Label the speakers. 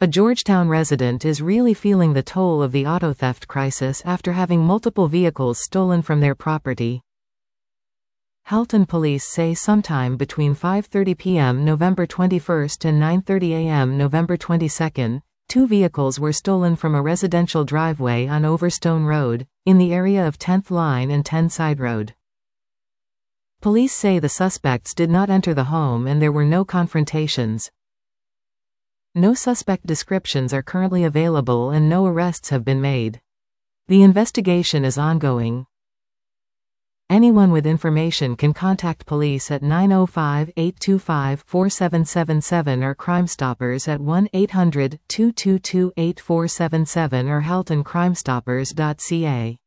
Speaker 1: A Georgetown resident is really feeling the toll of the auto theft crisis after having multiple vehicles stolen from their property. Halton police say sometime between 5:30 p.m. November 21 and 9:30 a.m. November 22, 2 vehicles were stolen from a residential driveway on Overstone Road, in the area of 10th Line and 10 Side Road. Police say the suspects did not enter the home and there were no confrontations. No suspect descriptions are currently available and no arrests have been made. The investigation is ongoing. Anyone with information can contact police at 905-825-4777 or Crime Stoppers at 1-800-222-8477 or haltoncrimestoppers.ca.